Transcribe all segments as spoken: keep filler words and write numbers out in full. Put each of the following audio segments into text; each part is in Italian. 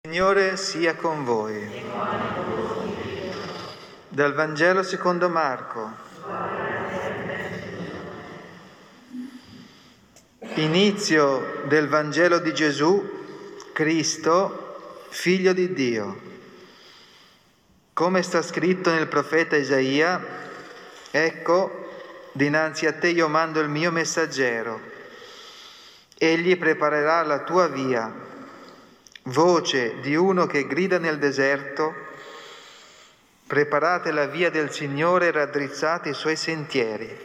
Signore sia con voi. Dal Vangelo secondo Marco. Inizio del Vangelo di Gesù, Cristo, Figlio di Dio. Come sta scritto nel profeta Isaia: ecco, dinanzi a te io mando il mio messaggero. Egli preparerà la tua via. Voce di uno che grida nel deserto: preparate la via del Signore e raddrizzate i suoi sentieri.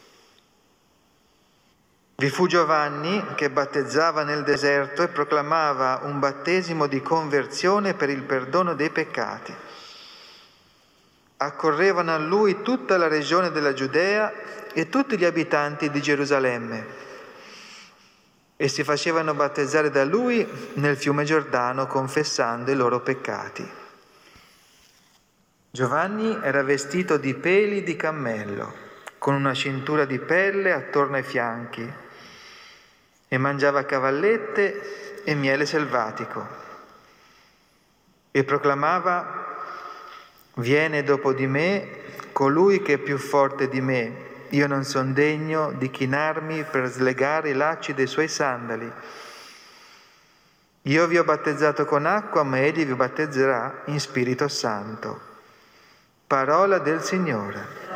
Vi fu Giovanni che battezzava nel deserto e proclamava un battesimo di conversione per il perdono dei peccati. Accorrevano a lui tutta la regione della Giudea e tutti gli abitanti di Gerusalemme, e si facevano battezzare da lui nel fiume Giordano, confessando i loro peccati. Giovanni era vestito di peli di cammello, con una cintura di pelle attorno ai fianchi, e mangiava cavallette e miele selvatico, e proclamava: viene dopo di me colui che è più forte di me. Io non son degno di chinarmi per slegare i lacci dei suoi sandali. Io vi ho battezzato con acqua, ma egli vi battezzerà in Spirito Santo. Parola del Signore.